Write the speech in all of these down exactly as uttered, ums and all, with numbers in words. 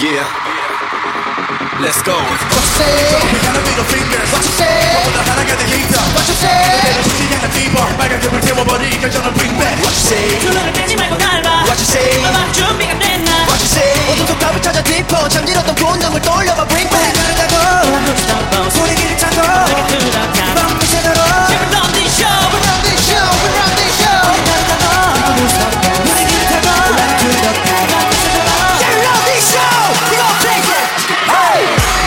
Yeah. Let's go. What you say? We got a middle fingers. What you say? 너보다 하나가 더 힘들어. What you say? 내가 쉬지 않는 fever. 빨간 틈을 태워버리니까 저는 bring back. What you say? 두 눈을 떼지 말고 날 봐. What you say? 음악 준비가 됐나? What you say? 어둠 속 답을 찾아 짚어 잠들었던 본능을 돌려봐 bring back. Don't stop us. 소리를 타고 내게 들어가. 밤 새도록 We're on this show. We run this show, we run this show. Don't stop us. 소리를 타고 Back to the past. Yeah, we run this show. We gon' take it. Hey.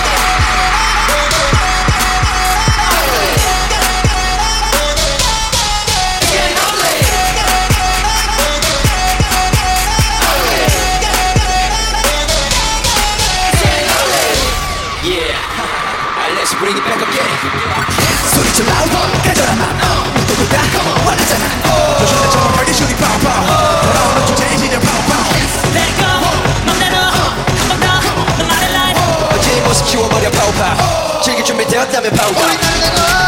Yeah. Alright, let's bring it back again. 소리쳐 나와 가져라 맘. 누구다 원하잖아. 조심해처럼 빨리 슈리 파워 돌아오는 주제에 시작 파워 Let it go. 맘대로 한 번 더. 너 말을 lie. 어제의 모습 키워버려 파워 즐길 준비 되었다면 파워 우리 날려고.